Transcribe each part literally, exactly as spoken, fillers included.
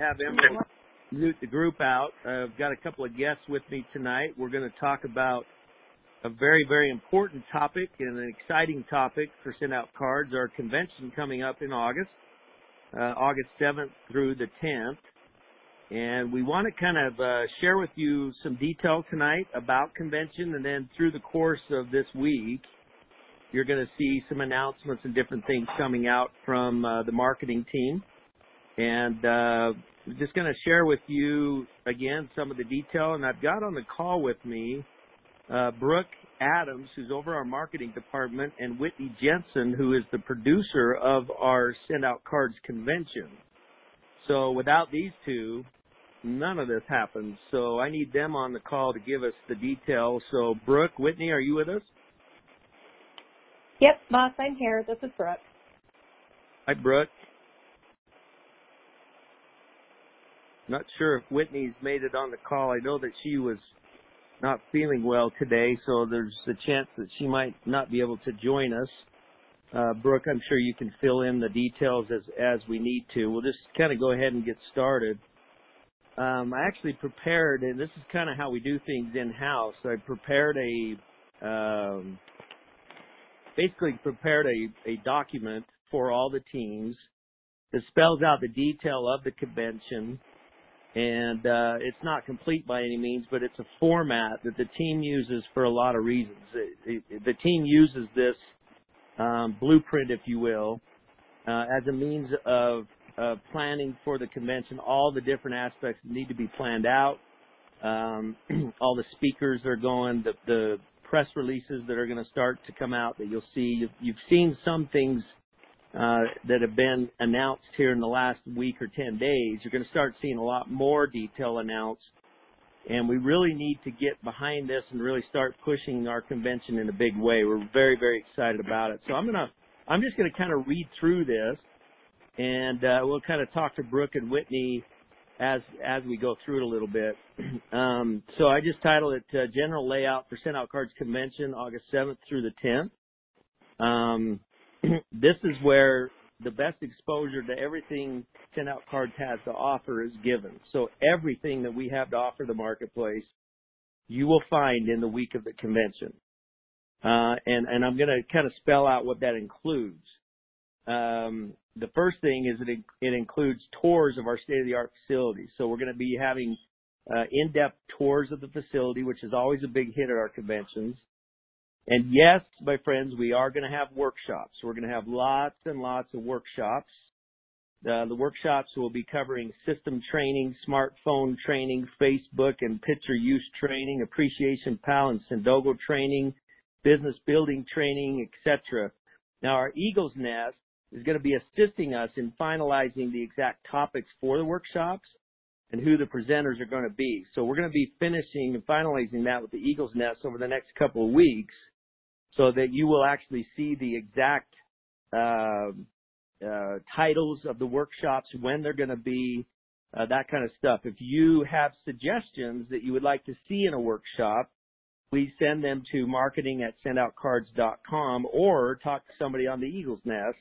have Emerald mute the group out. Uh, I've got a couple of guests with me tonight. We're going to talk about a very, very important topic and an exciting topic for Send Out Cards, our convention coming up in August, uh, August seventh through the tenth. And we want to kind of uh, share with you some detail tonight about convention, and then through the course of this week, you're going to see some announcements and different things coming out from uh, the marketing team. And uh, I'm just going to share with you, again, some of the detail. And I've got on the call with me uh, Brooke Adams, who's over our marketing department, and Whitney Jensen, who is the producer of our Send Out Cards convention. So without these two, none of this happens. So I need them on the call to give us the details. So Brooke, Whitney, are you with us? Yep, boss, I'm here. This is Brooke. Hi, Brooke. Not sure if Whitney's made it on the call. I know that she was not feeling well today, so there's a chance that she might not be able to join us. Uh, Brooke, I'm sure you can fill in the details as, as we need to. We'll just kind of go ahead and get started. Um, I actually prepared, and this is kind of how we do things in-house. I prepared a, um, basically prepared a, a document for all the teams that spells out the detail of the convention. And uh, it's not complete by any means, but it's a format that the team uses for a lot of reasons. It, it, the team uses this um, blueprint, if you will, uh, as a means of uh, planning for the convention, all the different aspects that need to be planned out, um, all the speakers that are going, the, the press releases that are going to start to come out that you'll see. You've, you've seen some things Uh, that have been announced here in the last week or ten days. You're going to start seeing a lot more detail announced, and we really need to get behind this and really start pushing our convention in a big way. We're very, very excited about it. So I'm going to, I'm just going to kind of read through this, and uh, we'll kind of talk to Brooke and Whitney as as we go through it a little bit. um, so I just titled it uh, General Layout for Send Out Cards Convention, August seventh through the tenth. Um, This is where the best exposure to everything Send Out Cards has to offer is given. So everything that we have to offer the marketplace, you will find in the week of the convention. Uh, and, and I'm going to kind of spell out what that includes. Um, the first thing is it, it includes tours of our state-of-the-art facilities. So we're going to be having uh, in-depth tours of the facility, which is always a big hit at our conventions. And yes, my friends, we are going to have workshops. We're going to have lots and lots of workshops. Uh, the workshops will be covering system training, smartphone training, Facebook and picture use training, Appreciation Pal and Sendogo training, business building training, et cetera. Now, our Eagle's Nest is going to be assisting us in finalizing the exact topics for the workshops and who the presenters are going to be. So we're going to be finishing and finalizing that with the Eagle's Nest over the next couple of weeks, so that you will actually see the exact uh, uh, titles of the workshops, when they're going to be, uh, that kind of stuff. If you have suggestions that you would like to see in a workshop, please send them to marketing at send out cards dot com or talk to somebody on the Eagle's Nest.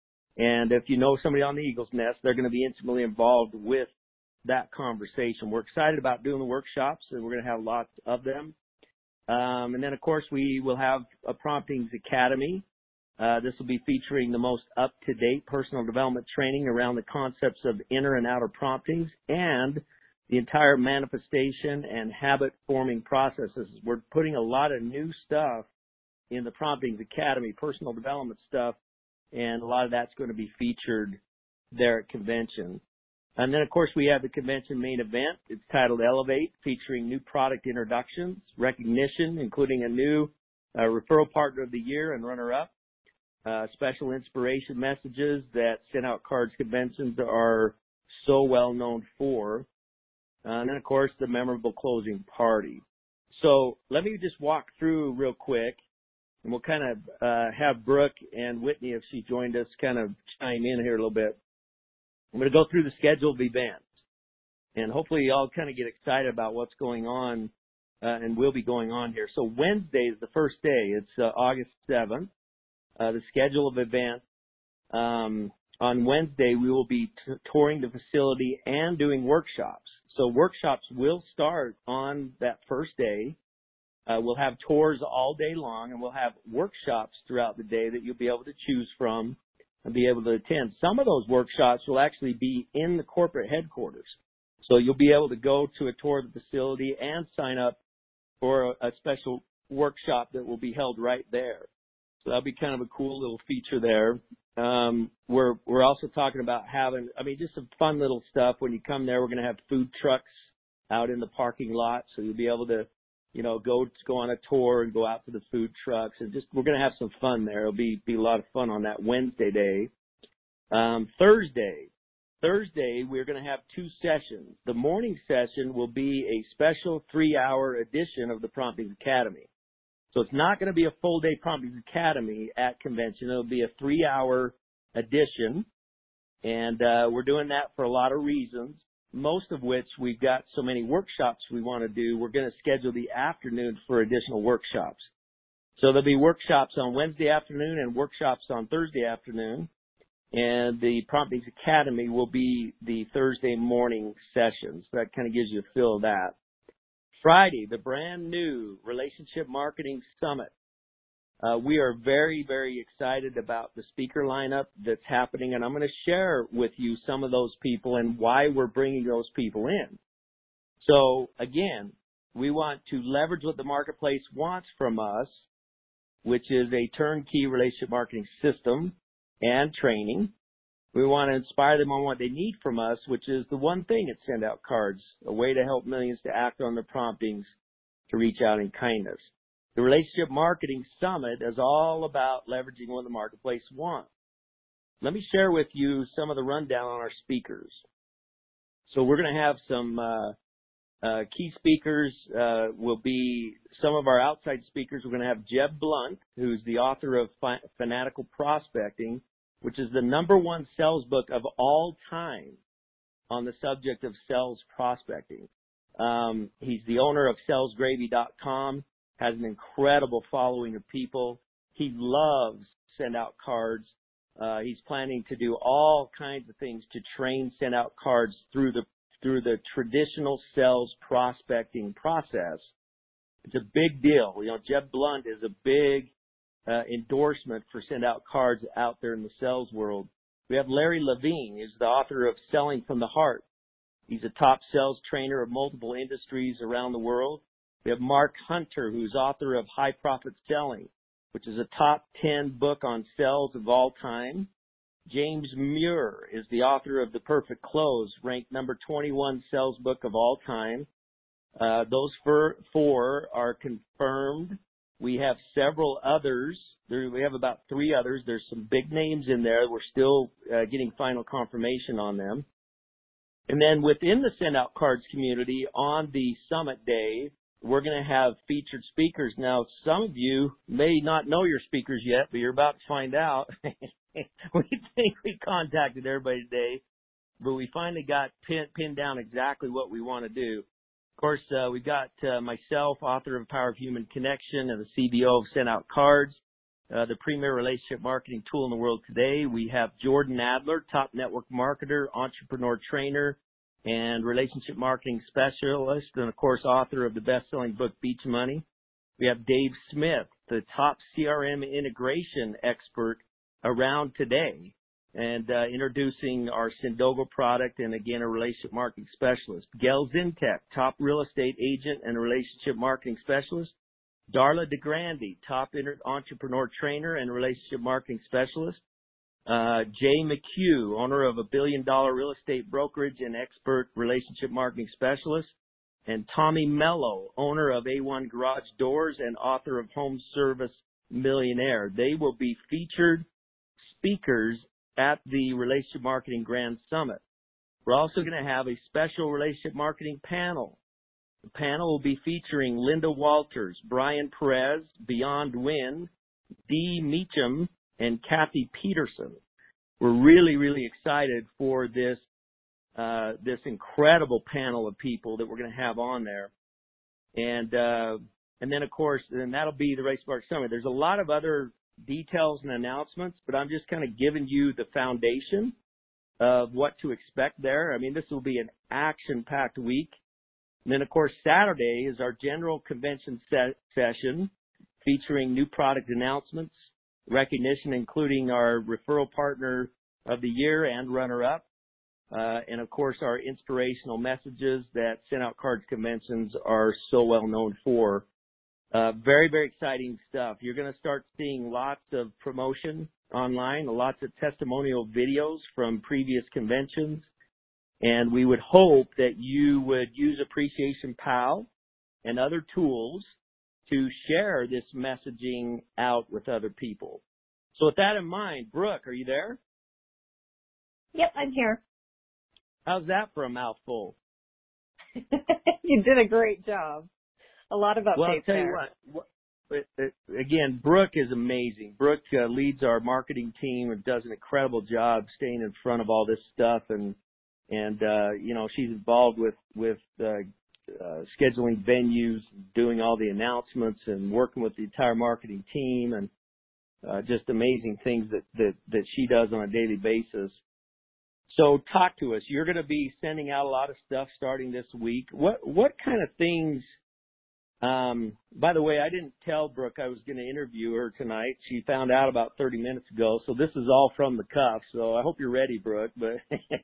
And if you know somebody on the Eagle's Nest, they're going to be intimately involved with that conversation. We're excited about doing the workshops, and we're going to have lots of them. Um, and then, of course, we will have a Promptings Academy. Uh, this will be featuring the most up-to-date personal development training around the concepts of inner and outer promptings and the entire manifestation and habit-forming processes. We're putting a lot of new stuff in the Promptings Academy, personal development stuff, and a lot of that's going to be featured there at convention. And then, of course, we have the convention main event. It's titled Elevate, featuring new product introductions, recognition, including a new uh, referral partner of the year and runner-up, uh, special inspiration messages that Send Out Cards conventions are so well known for, uh, and then, of course, the memorable closing party. So let me just walk through real quick, and we'll kind of uh, have Brooke and Whitney, if she joined us, kind of chime in here a little bit. I'm going to go through the schedule of events, and hopefully you all kind of get excited about what's going on uh, and will be going on here. So Wednesday is the first day. It's uh, August seventh. Uh, the schedule of events, um, on Wednesday, we will be t- touring the facility and doing workshops. So workshops will start on that first day. Uh, we'll have tours all day long, and we'll have workshops throughout the day that you'll be able to choose from and be able to attend. Some of those workshops will actually be in the corporate headquarters. So you'll be able to go to a tour of the facility and sign up for a, a special workshop that will be held right there. So that'll be kind of a cool little feature there. Um, we're, we're also talking about having, I mean, just some fun little stuff. When you come there, we're going to have food trucks out in the parking lot. So you'll be able to, you know, go, go on a tour and go out to the food trucks, and just, we're going to have some fun there. It'll be, be a lot of fun on that Wednesday day. Um, Thursday, Thursday, we're going to have two sessions. The morning session will be a special three hour edition of the Promptings Academy. So it's not going to be a full day Promptings Academy at convention. It'll be a three hour edition. And, uh, we're doing that for a lot of reasons, most of which we've got so many workshops we want to do. We're going to schedule the afternoon for additional workshops. So there'll be workshops on Wednesday afternoon and workshops on Thursday afternoon. And the Promptings Academy will be the Thursday morning sessions. That kind of gives you a feel of that. Friday, the brand new Relationship Marketing Summit. Uh, we are very, very excited about the speaker lineup that's happening, and I'm going to share with you some of those people and why we're bringing those people in. So, again, we want to leverage what the marketplace wants from us, which is a turnkey relationship marketing system and training. We want to inspire them on what they need from us, which is the one thing at Send Out Cards, a way to help millions to act on their promptings to reach out in kindness. The Relationship Marketing Summit is all about leveraging what the marketplace wants. Let me share with you some of the rundown on our speakers. So we're going to have some uh, uh, key speakers. Uh, will be some of our outside speakers. We're going to have Jeb Blunt, who's the author of Fi- Fanatical Prospecting, which is the number one sales book of all time on the subject of sales prospecting. Um, he's the owner of sales gravy dot com, has an incredible following of people. He loves Send Out Cards. Uh, he's planning to do all kinds of things to train Send Out Cards through the through the traditional sales prospecting process. It's a big deal. You know, Jeb Blunt is a big Uh, endorsement for Send Out Cards out there in the sales world. We have Larry Levine, who's the author of Selling from the Heart. He's a top sales trainer of multiple industries around the world. We have Mark Hunter, who's author of High Profit Selling, which is a top ten book on sales of all time. James Muir is the author of The Perfect Close, ranked number twenty-one sales book of all time. Uh, those four, four are confirmed. We have several others. There, we have about three others. There's some big names in there. We're still uh, getting final confirmation on them. And then within the Send Out Cards community on the summit day, we're going to have featured speakers. Now, some of you may not know your speakers yet, but you're about to find out. We think we contacted everybody today, but we finally got pin, pinned down exactly what we want to do. Of course, uh, we've got uh, myself, author of Power of Human Connection and the C B O of Send Out Cards, uh, the premier relationship marketing tool in the world today. We have Jordan Adler, top network marketer, entrepreneur trainer, and relationship marketing specialist, and of course, author of the best-selling book, Beach Money. We have Dave Smith, the top C R M integration expert around today, and uh, introducing our Sendogo product, and again, a relationship marketing specialist. Gail Zintek, top real estate agent and a relationship marketing specialist. Darla DeGrande, top inter- entrepreneur trainer and relationship marketing specialist. Uh, Jay McHugh, owner of a billion dollar real estate brokerage and expert relationship marketing specialist. And Tommy Mello, owner of A one Garage Doors and author of Home Service Millionaire. They will be featured speakers at the Relationship Marketing Grand Summit. We're also going to have a special relationship marketing panel. The panel will be featuring Linda Walters, Brian Perez, Beyond Win, Dee Meacham, and Kathy Peterson. We're really, really excited for this uh, this incredible panel of people that we're going to have on there. And uh, and then, of course, and that'll be the Relationship Marketing Summit. There's a lot of other details and announcements, but I'm just kind of giving you the foundation of what to expect there. I mean, this will be an action-packed week. And then, of course, Saturday is our general convention se- session featuring new product announcements, recognition, including our referral partner of the year and runner-up, uh, and, of course, our inspirational messages that Send Out Cards conventions are so well known for. Uh, very, very exciting stuff. You're going to start seeing lots of promotion online, lots of testimonial videos from previous conventions, and we would hope that you would use Appreciation Pal and other tools to share this messaging out with other people. So with that in mind, Brooke, are you there? Yep, I'm here. How's that for a mouthful? You did a great job. A lot of updates Well, I'll tell there. you what, what it, it, again, Brooke is amazing. Brooke uh, leads our marketing team and does an incredible job staying in front of all this stuff, and and uh, you know, she's involved with with uh, uh, scheduling venues, doing all the announcements, and working with the entire marketing team, and uh, just amazing things that that that she does on a daily basis. So talk to us. You're going to be sending out a lot of stuff starting this week. What what kind of things? Um, by the way, I didn't tell Brooke I was going to interview her tonight. She found out about thirty minutes ago, so this is all from the cuff. So I hope you're ready, Brooke. But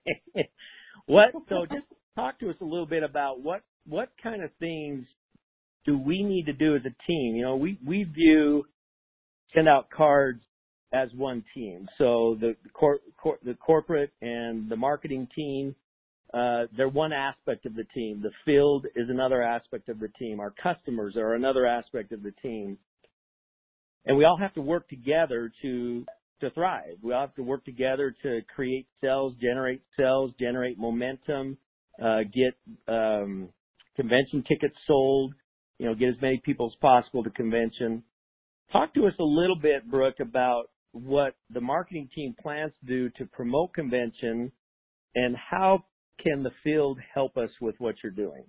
what? So just talk to us a little bit about what what kind of things do we need to do as a team? You know, we we view Send Out Cards as one team. So the cor- cor- the corporate and the marketing team. Uh, they're one aspect of the team. The field is another aspect of the team. Our customers are another aspect of the team. And we all have to work together to to thrive. We all have to work together to create sales, generate sales, generate momentum, uh, get um, convention tickets sold, you know, get as many people as possible to convention. Talk to us a little bit, Brooke, about what the marketing team plans to do to promote convention and how can the field help us with what you're doing?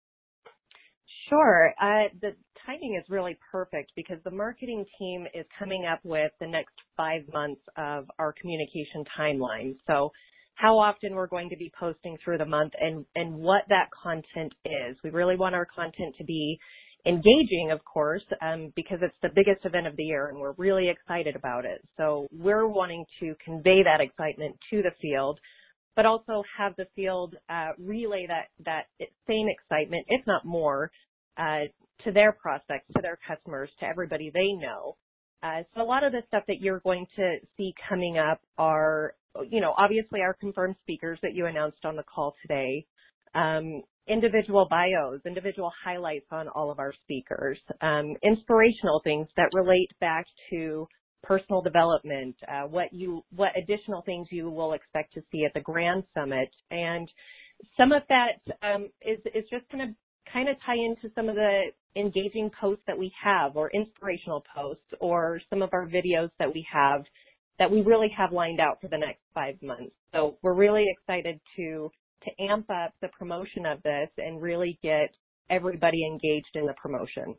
Sure. Uh, the timing is really perfect because the marketing team is coming up with the next five months of our communication timeline. So how often we're going to be posting through the month and, and what that content is. We really want our content to be engaging, of course, um, because it's the biggest event of the year and we're really excited about it. So we're wanting to convey that excitement to the field, but also have the field uh, relay that, that same excitement, if not more, uh, to their prospects, to their customers, to everybody they know. Uh, so a lot of the stuff that you're going to see coming up are, you know, obviously our confirmed speakers that you announced on the call today, um, individual bios, individual highlights on all of our speakers, um, inspirational things that relate back to personal development, uh, what you, what additional things you will expect to see at the Grand Summit. And some of that um, is, is just going to kind of tie into some of the engaging posts that we have or inspirational posts or some of our videos that we have that we really have lined out for the next five months. So we're really excited to, to amp up the promotion of this and really get everybody engaged in the promotion.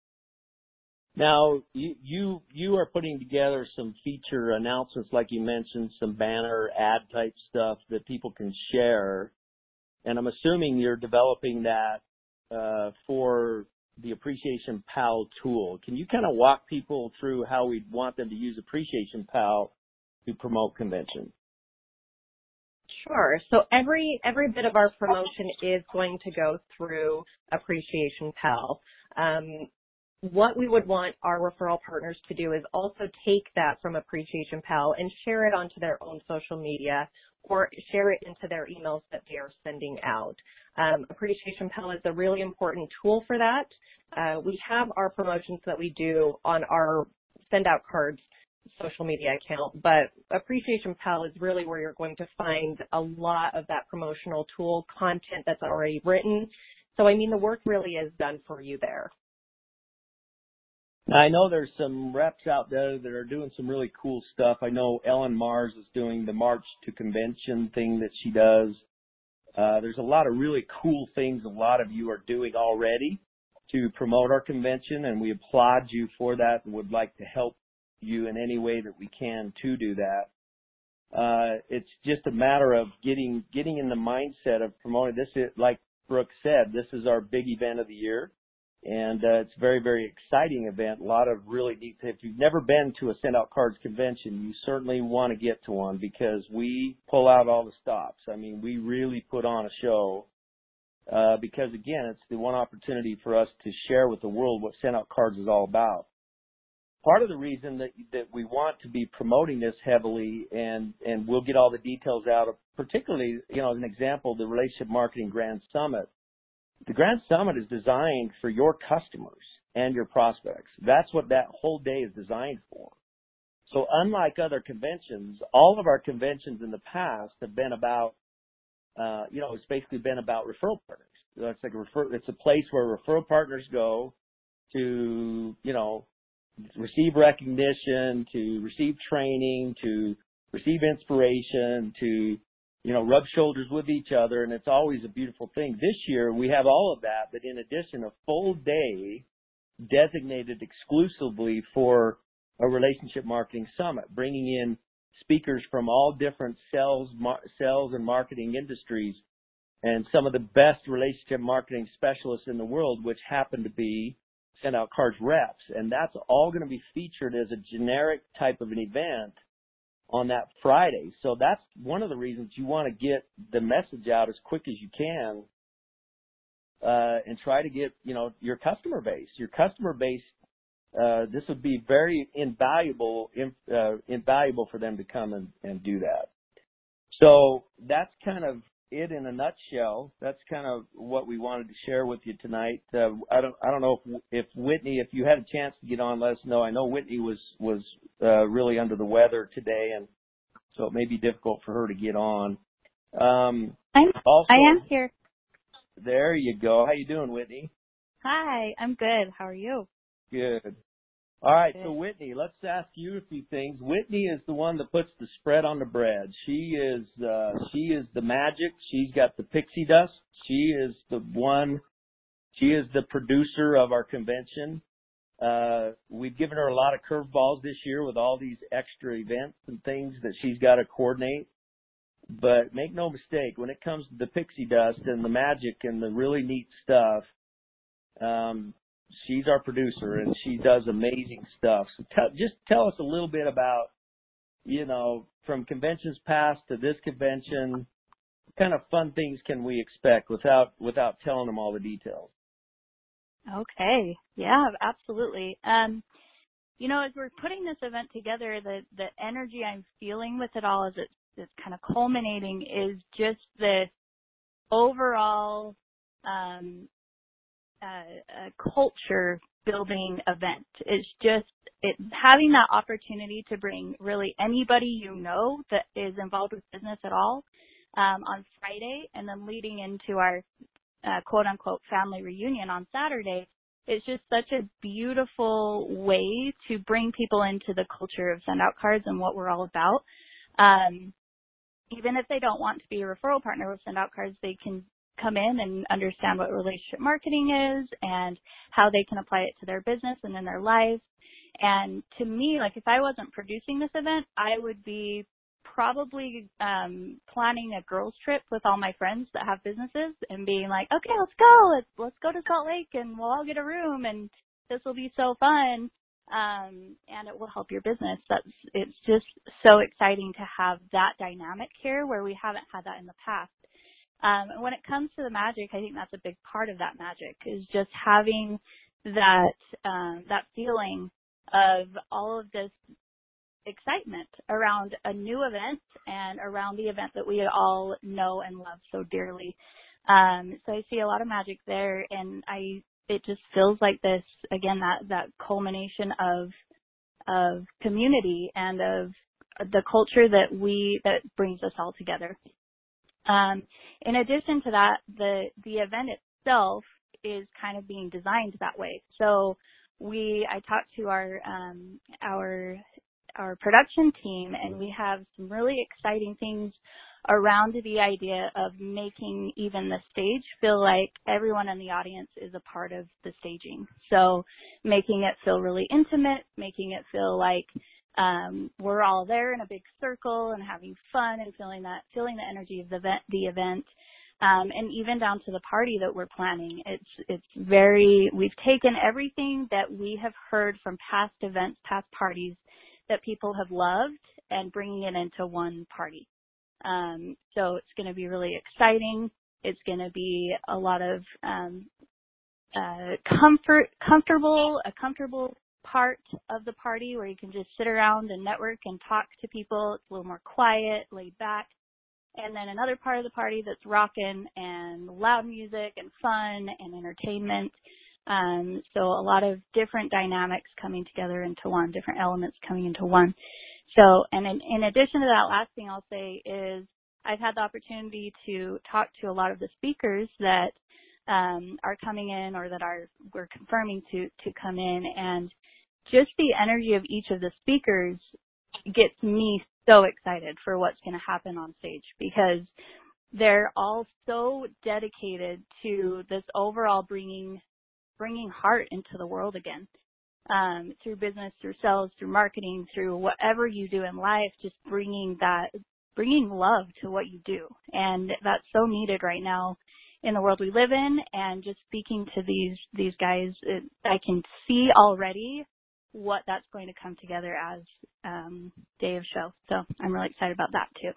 Now, you, you you are putting together some feature announcements, like you mentioned, some banner ad type stuff that people can share. And I'm assuming you're developing that uh, for the Appreciation Pal tool. Can you kind of walk people through how we want them to use Appreciation Pal to promote convention? Sure. So every every bit of our promotion is going to go through Appreciation Pal. Um, what we would want our referral partners to do is also take that from Appreciation Pal and share it onto their own social media or share it into their emails that they are sending out. Um, Appreciation Pal is a really important tool for that. Uh, we have our promotions that we do on our Send Out Cards social media account, but Appreciation Pal is really where you're going to find a lot of that promotional tool content that's already written. So, I mean, the work really is done for you there. Now, I know there's some reps out there that are doing some really cool stuff. I know Ellen Mars is doing the March to Convention thing that she does. Uh, there's a lot of really cool things a lot of you are doing already to promote our convention, and we applaud you for that and would like to help you in any way that we can to do that. Uh, it's just a matter of getting getting in the mindset of promoting this. Is, like Brooke said, this is our big event of the year, and uh, it's a very, very exciting event. A lot of really neat. If you've never been to a Send Out Cards convention, you certainly want to get to one because we pull out all the stops. I mean, we really put on a show uh, because, again, it's the one opportunity for us to share with the world what Send Out Cards is all about. Part of the reason that that we want to be promoting this heavily, and, and we'll get all the details out of, particularly, you know, as an example, the Relationship Marketing Grand Summit. The Grand Summit is designed for your customers and your prospects. That's what that whole day is designed for. So unlike other conventions, all of our conventions in the past have been about, uh, you know, it's basically been about referral partners. It's like a refer, it's a place where referral partners go to, you know, receive recognition, to receive training, to receive inspiration, to, you know, rub shoulders with each other, and it's always a beautiful thing. This year, we have all of that, but in addition, a full day designated exclusively for a Relationship Marketing Summit, bringing in speakers from all different sales, mar- sales and marketing industries, and some of the best relationship marketing specialists in the world, which happen to be Send Out Cards reps, and that's all going to be featured as a generic type of an event on that Friday. So that's one of the reasons you want to get the message out as quick as you can, uh, and try to get, you know, your customer base. Your customer base, uh, this would be very invaluable, in, uh, invaluable for them to come and, and do that. So that's kind of it in a nutshell. That's kind of what we wanted to share with you tonight. Uh, I don't, I don't know if, if Whitney, if you had a chance to get on, let us know. I know Whitney was, was, uh, really under the weather today, and so it may be difficult for her to get on. Um, I'm, also, I am here. There you go. How you doing, Whitney? Hi, I'm good. How are you? Good. All right, Good. so Whitney, let's ask you a few things. Whitney is the one that puts the spread on the bread. She is uh, she is the magic. She's got the pixie dust. She is the one. She is the producer of our convention. Uh, we've given her a lot of curveballs this year with all these extra events and things that she's got to coordinate. But make no mistake, when it comes to the pixie dust and the magic and the really neat stuff, um, she's our producer, and she does amazing stuff. So tell, just tell us a little bit about, you know, from conventions past to this convention, what kind of fun things can we expect without without telling them all the details? Okay. Yeah, absolutely. Um, you know, as we're putting this event together, the, the energy I'm feeling with it all as it's, it's kind of culminating is just this overall um, uh, uh, culture building event. It's just it, having that opportunity to bring really anybody you know that is involved with business at all um, on Friday, and then leading into our uh, quote unquote family reunion on Saturday. It's just such a beautiful way to bring people into the culture of Send Out Cards and what we're all about. Um, even if they don't want to be a referral partner with Send Out Cards, they can come in and understand what relationship marketing is and how they can apply it to their business and in their life. And to me, like if I wasn't producing this event, I would be probably um, planning a girls trip with all my friends that have businesses and being like, okay, let's go. Let's, let's go to Salt Lake and we'll all get a room and this will be so fun. Um, and it will help your business. That's, it's just so exciting to have that dynamic here where we haven't had that in the past. Um, and when it comes to the magic, I think that's a big part of that magic is just having that, um, that feeling of all of this excitement around a new event and around the event that we all know and love so dearly. Um, so I see a lot of magic there, and I, it just feels like this, again, that, that culmination of, of community and of the culture that we, that brings us all together. Um, in addition to that, the, the event itself is kind of being designed that way. So we, I talked to our, um, our, our production team, and we have some really exciting things around the idea of making even the stage feel like everyone in the audience is a part of the staging. So making it feel really intimate, making it feel like um, we're all there in a big circle and having fun and feeling that, feeling the energy of the event, the event. Um, and even down to the party that we're planning. It's, it's very, we've taken everything that we have heard from past events, past parties that people have loved and bringing it into one party. Um, so it's going to be really exciting. It's going to be a lot of, um, uh, comfort, comfortable, a comfortable part of the party where you can just sit around and network and talk to people. It's a little more quiet, laid back. And then another part of the party that's rocking and loud music and fun and entertainment. Um, so a lot of different dynamics coming together into one, different elements coming into one. So, and in, in addition to that, last thing I'll say is I've had the opportunity to talk to a lot of the speakers that um, are coming in or that are we're confirming to to come in, and just the energy of each of the speakers gets me so excited for what's going to happen on stage, because they're all so dedicated to this overall bringing bringing heart into the world again, um, through business, through sales, through marketing, through whatever you do in life, just bringing that, bringing love to what you do. And that's so needed right now in the world we live in. And just speaking to these, these guys, it, I can see already what that's going to come together as um, day of show. So I'm really excited about that too.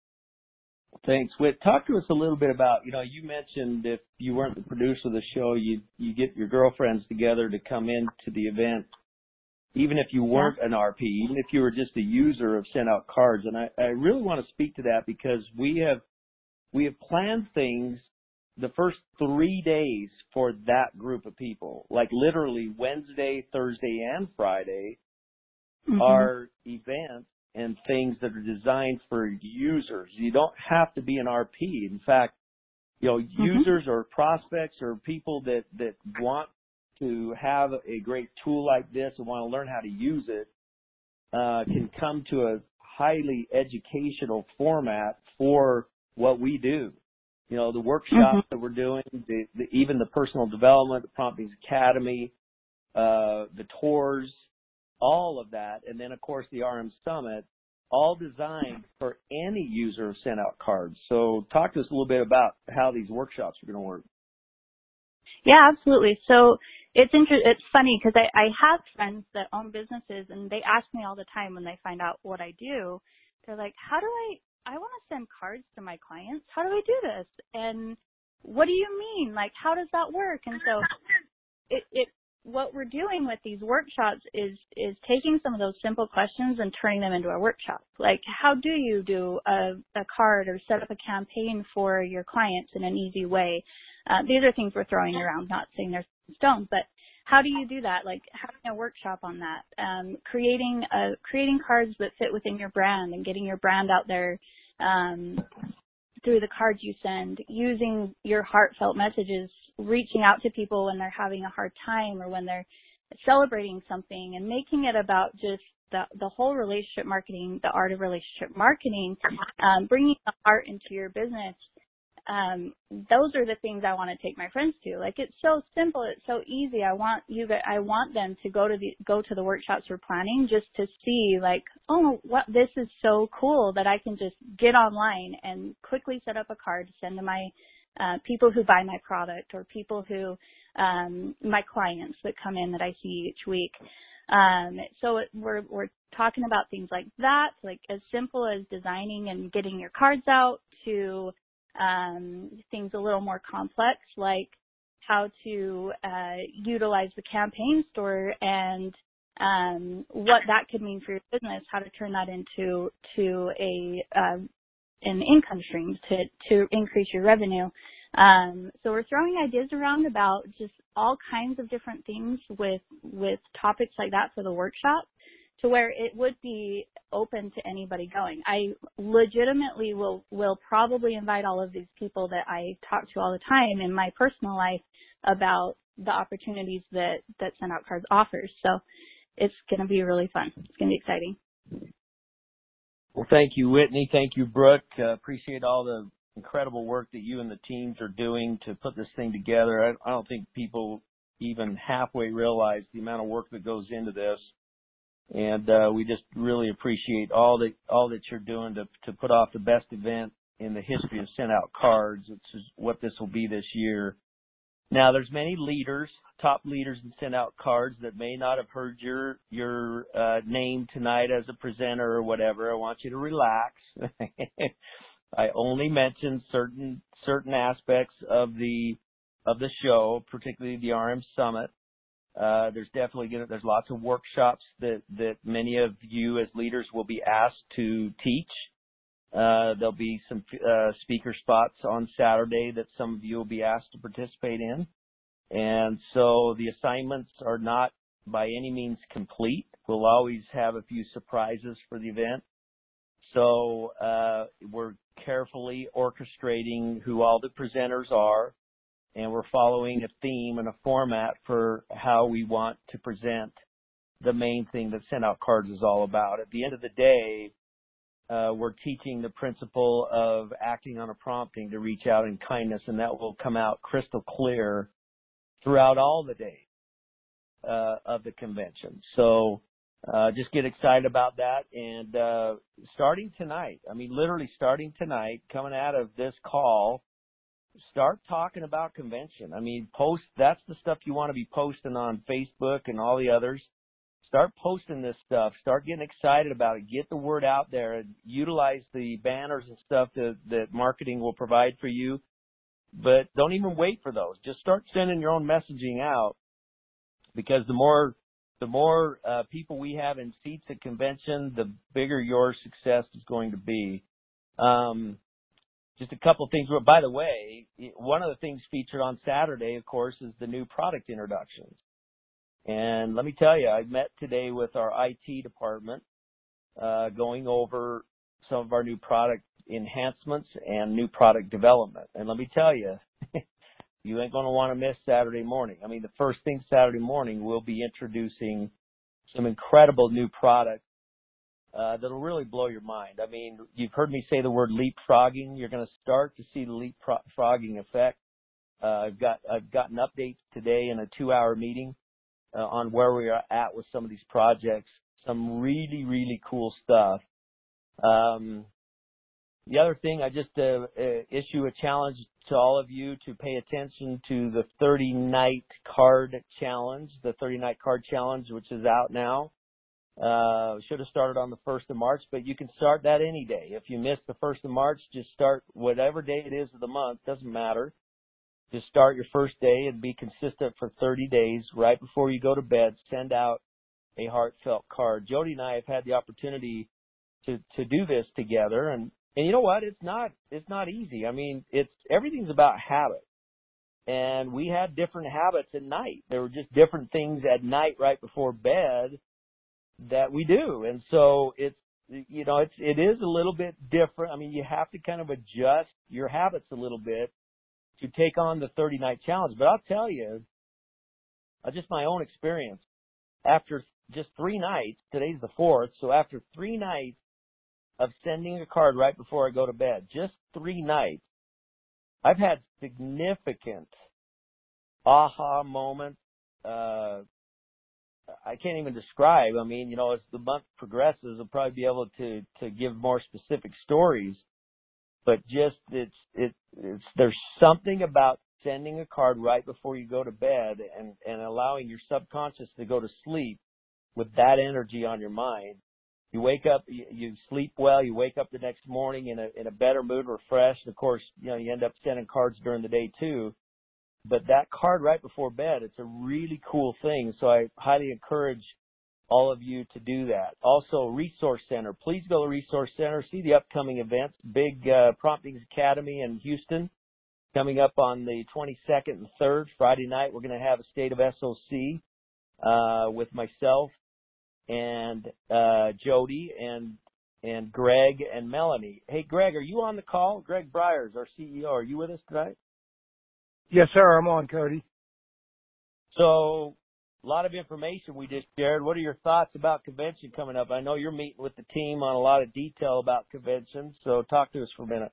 Thanks, Whit. Talk to us a little bit about, you know, you mentioned if you weren't the producer of the show, you you get your girlfriends together to come into the event, even if you weren't yeah. an R P, even if you were just a user of Send Out Cards. And I, I really want to speak to that, because we have we have planned things the first three days for that group of people, like literally Wednesday, Thursday, and Friday mm-hmm. are events and things that are designed for users. You don't have to be an R P. In fact, you know, mm-hmm. users or prospects or people that, that want to have a great tool like this and want to learn how to use it uh, can come to a highly educational format for what we do. You know, the workshops mm-hmm. that we're doing, the, the, even the personal development, the Promptings Academy, uh, the tours, all of that, and then, of course, the R M Summit, all designed for any user of Send Out Cards. So talk to us a little bit about how these workshops are going to work. Yeah, absolutely. So it's inter- it's funny because I, I have friends that own businesses, and they ask me all the time when they find out what I do. They're like, how do I, I want to send cards to my clients. How do I do this? And what do you mean? Like, how does that work? And so it, it what we're doing with these workshops is is taking some of those simple questions and turning them into a workshop. Like, how do you do a, a card or set up a campaign for your clients in an easy way? Uh, these are things we're throwing around, not saying they're stone, but how do you do that? Like having a workshop on that, um, creating a, creating cards that fit within your brand and getting your brand out there um, through the cards you send, using your heartfelt messages, reaching out to people when they're having a hard time or when they're celebrating something, and making it about just the, the whole relationship marketing, the art of relationship marketing, um, bringing the heart into your business. Um, those are the things I want to take my friends to. Like, it's so simple, it's so easy. I want you, I want them to go to the go to the workshops we're planning just to see, like, oh, what this is so cool that I can just get online and quickly set up a card to send to my uh, people who buy my product, or people who um, my clients that come in that I see each week. Um, so it, we're we're talking about things like that, like as simple as designing and getting your cards out, to Um, things a little more complex, like how to uh, utilize the campaign store and um, what that could mean for your business, how to turn that into to a uh, an income stream to to increase your revenue. Um, so we're throwing ideas around about just all kinds of different things with with topics like that for the workshop, to where it would be open to anybody going. I legitimately will will probably invite all of these people that I talk to all the time in my personal life about the opportunities that, that Send Out Cards offers. So it's going to be really fun. It's going to be exciting. Well, thank you, Whitney. Thank you, Brooke. Uh, appreciate all the incredible work that you and the teams are doing to put this thing together. I, I don't think people even halfway realize the amount of work that goes into this. And uh, we just really appreciate all that all that you're doing to to put off the best event in the history of Send Out Cards, which is what this will be this year. Now, there's many leaders, top leaders in Send Out Cards that may not have heard your your uh, name tonight as a presenter or whatever. I want you to relax. I only mentioned certain certain aspects of the of the show, particularly the R M Summit. Uh, there's definitely gonna, there's lots of workshops that, that many of you as leaders will be asked to teach. Uh, there'll be some uh, speaker spots on Saturday that some of you will be asked to participate in. And so the assignments are not by any means complete. We'll always have a few surprises for the event. So uh, we're carefully orchestrating who all the presenters are. And we're following a theme and a format for how we want to present the main thing that Send Out Cards is all about. At the end of the day, uh, we're teaching the principle of acting on a prompting to reach out in kindness, and that will come out crystal clear throughout all the days uh, of the convention. So uh, just get excited about that. And uh, starting tonight, I mean, literally starting tonight, coming out of this call, start talking about convention. I mean, post, that's the stuff you want to be posting on Facebook and all the others. Start posting this stuff. Start getting excited about it. Get the word out there and utilize the banners and stuff that, that marketing will provide for you. But don't even wait for those. Just start sending your own messaging out, because the more the more uh, people we have in seats at convention, the bigger your success is going to be. Um, Just a couple of things. By the way, one of the things featured on Saturday, of course, is the new product introductions. And let me tell you, I met today with our I T department, uh, going over some of our new product enhancements and new product development. And let me tell you, you ain't going to want to miss Saturday morning. I mean, the first thing Saturday morning, we'll be introducing some incredible new products Uh, that'll really blow your mind. I mean, you've heard me say the word leapfrogging. You're going to start to see the leapfrogging effect. Uh, I've got I've gotten updates today in a two-hour meeting uh, on where we are at with some of these projects. Some really really cool stuff. Um, the other thing, I just uh, uh, issue a challenge to all of you to pay attention to the thirty night card challenge, the thirty night card challenge, which is out now. Uh, should have started on the first of March, but you can start that any day. If you miss the first of March, just start whatever day it is of the month. Doesn't matter. Just start your first day and be consistent for thirty days. Right before you go to bed, send out a heartfelt card. Jody and I have had the opportunity to, to do this together, and, and you know what? It's not, it's not easy. I mean, it's, everything's about habit. And we had different habits at night. There were just different things at night right before bed that we do. And so it's, you know, it's, it is a little bit different. I mean, you have to kind of adjust your habits a little bit to take on the thirty night challenge. But I'll tell you, uh, just my own experience, after just three nights, today's the fourth, so after three nights of sending a card right before I go to bed, just three nights, I've had significant aha moments, uh, I can't even describe. I mean, you know, as the month progresses, I'll probably be able to, to give more specific stories. But just it's it it's there's something about sending a card right before you go to bed and, and allowing your subconscious to go to sleep with that energy on your mind. You wake up, you, you sleep well, you wake up the next morning in a in a better mood, refreshed. Of course, you know, you end up sending cards during the day too. But that card right before bed, it's a really cool thing. So I highly encourage all of you to do that. Also, Resource Center. Please go to Resource Center. See the upcoming events. Big uh, Promptings Academy in Houston coming up on the twenty-second and third. Friday night, we're going to have a State of S O C uh, with myself and uh, Jody and and Greg and Melanie. Hey, Greg, are you on the call? Greg Briers, our C E O. Are you with us tonight? Yes, sir. I'm on, Cody. So, a lot of information we just shared. What are your thoughts about convention coming up? I know you're meeting with the team on a lot of detail about convention, so talk to us for a minute.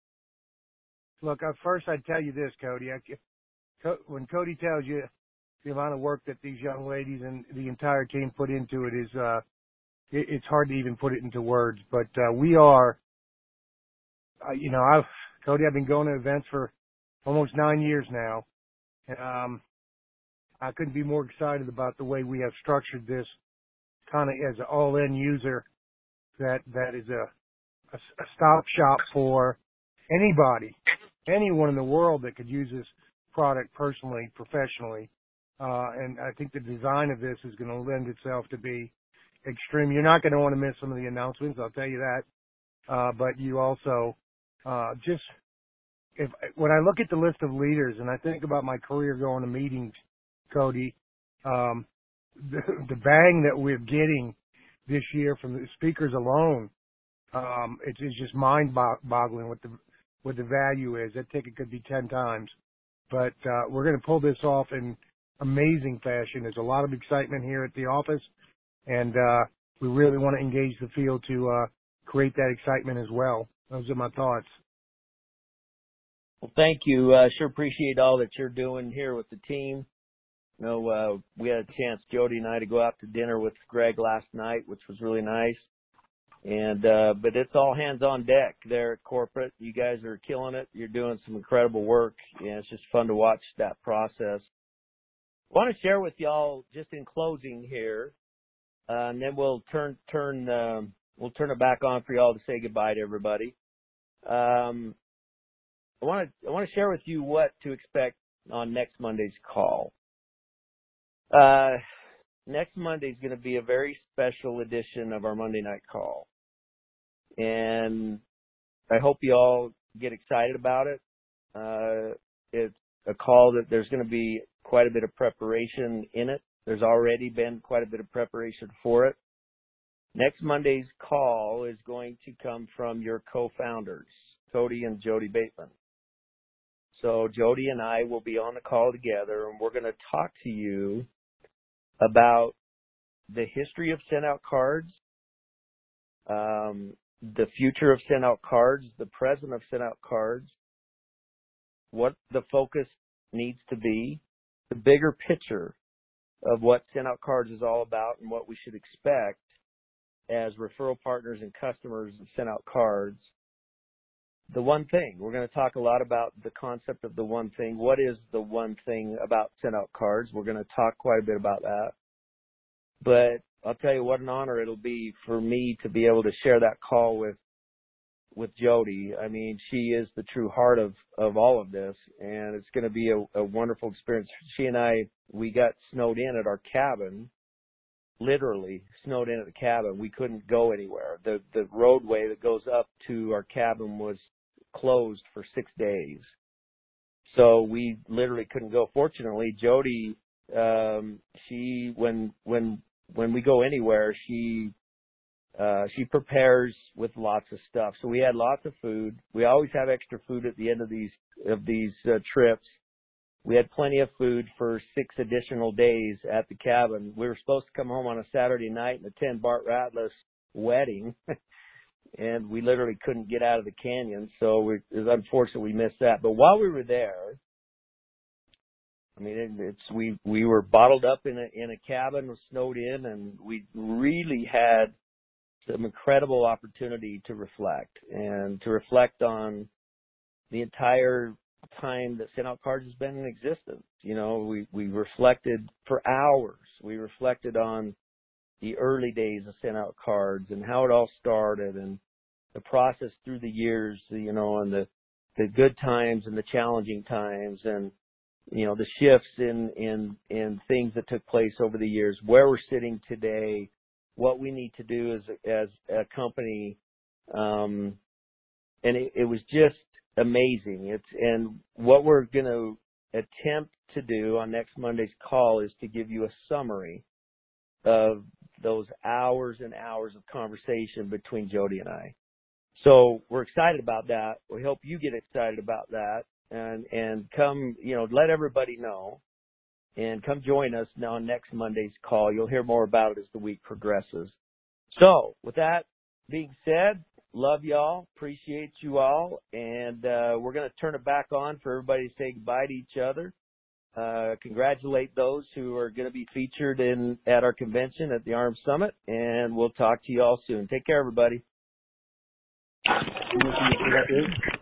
Look, uh, first I'd tell you this, Cody. I, when Cody tells you the amount of work that these young ladies and the entire team put into it is uh, it, it's hard to even put it into words. But uh, we are, uh, you know, I've Cody, I've been going to events for almost nine years now. Um, I couldn't be more excited about the way we have structured this, kind of as an all-in user that that is a, a, a stop shop for anybody, anyone in the world that could use this product personally, professionally. Uh, and I think the design of this is going to lend itself to be extreme. You're not going to want to miss some of the announcements, I'll tell you that. Uh, but you also, uh, just, if, when I look at the list of leaders and I think about my career going to meetings, Cody, um, the, the bang that we're getting this year from the speakers alone, um, it's, it's just mind-boggling what the what the value is. That ticket could be ten times, but uh, we're going to pull this off in amazing fashion. There's a lot of excitement here at the office, and uh, we really want to engage the field to uh, create that excitement as well. Those are my thoughts. Well, thank you. I uh, sure appreciate all that you're doing here with the team. You know, uh, we had a chance, Jody and I, to go out to dinner with Greg last night, which was really nice. And, uh, but it's all hands on deck there at corporate. You guys are killing it. You're doing some incredible work, and it's just fun to watch that process. I want to share with y'all just in closing here, uh, and then we'll turn, turn, um, we'll turn it back on for y'all to say goodbye to everybody. Um, I want to, I want to share with you what to expect on next Monday's call. Uh, next Monday is going to be a very special edition of our Monday night call. And I hope you all get excited about it. Uh, it's a call that there's going to be quite a bit of preparation in it. There's already been quite a bit of preparation for it. Next Monday's call is going to come from your co-founders, Cody and Jody Bateman. So Jody and I will be on the call together, and we're going to talk to you about the history of sent out cards, um, the future of sent out cards, the present of sent out cards, what the focus needs to be, the bigger picture of what sent out cards is all about and what we should expect as referral partners and customers of sent out cards. The one thing, we're going to talk a lot about the concept of the one thing. What is the one thing about sent out cards? We're going to talk quite a bit about that. But I'll tell you what an honor it'll be for me to be able to share that call with with Jody. I mean, she is the true heart of, of all of this, and it's going to be a, a wonderful experience. She and I, we got snowed in at our cabin, literally snowed in at the cabin. We couldn't go anywhere. The the roadway that goes up to our cabin was closed for six days. So we literally couldn't go. Fortunately, Jody, um, she, when, when, when we go anywhere, she, uh, she prepares with lots of stuff. So we had lots of food. We always have extra food at the end of these, of these uh, trips. We had plenty of food for six additional days at the cabin. We were supposed to come home on a Saturday night and attend Bart Ratliff's wedding. And we literally couldn't get out of the canyon, so we, it was unfortunate we missed that. But while we were there, I mean, it, it's we we were bottled up in a in a cabin, snowed in, and we really had some incredible opportunity to reflect and to reflect on the entire time that Sent Out Cards has been in existence. You know, we we reflected for hours. We reflected on the early days of Sent Out Cards and how it all started and the process through the years, you know, and the, the good times and the challenging times and, you know, the shifts in, in, in things that took place over the years, where we're sitting today, what we need to do as, as a company. Um, and it, it was just amazing. It's, and what we're going to attempt to do on next Monday's call is to give you a summary of those hours and hours of conversation between Jody and I. So we're excited about that. We hope you get excited about that and, and come, you know, let everybody know and come join us now on next Monday's call. You'll hear more about it as the week progresses. So with that being said, love y'all, appreciate you all, and uh, we're going to turn it back on for everybody to say goodbye to each other. uh, congratulate those who are going to be featured in at our convention at the ARM Summit, and we'll talk to you all soon. Take care, everybody.